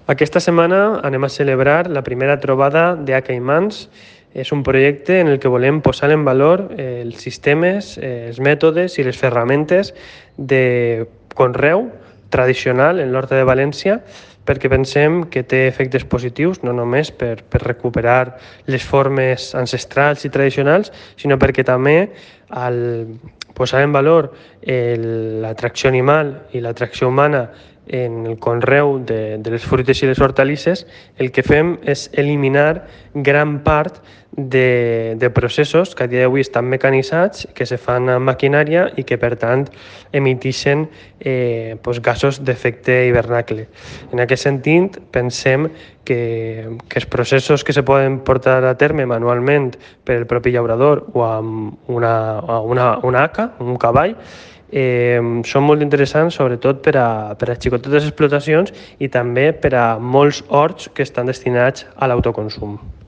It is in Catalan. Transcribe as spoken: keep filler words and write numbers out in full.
Aquesta setmana anem a celebrar la primera trobada d'A Caimans. És un projecte en el que volem posar en valor els sistemes, els mètodes i les ferramentes de conreu tradicional en l'Horta de València, perquè pensem que té efectes positius, no només per, per recuperar les formes ancestrals i tradicionals, sinó perquè també al posar en valor l'atracció animal i l'atracció humana en el conreu de, de les fruites i les hortalisses, el que fem és eliminar gran part de, de processos que a dia d'avui estan mecanitzats, que se fan amb maquinària i que, per tant, emiteixen eh, pues, gasos d'efecte hivernacle. En aquest sentit, pensem que, que els processos que se poden portar a terme manualment per el propi llaurador o amb una, una, una haca, un cavall, Eh, són molt interessants, sobretot per a, per a xicotetes explotacions i també per a molts horts que estan destinats a l'autoconsum.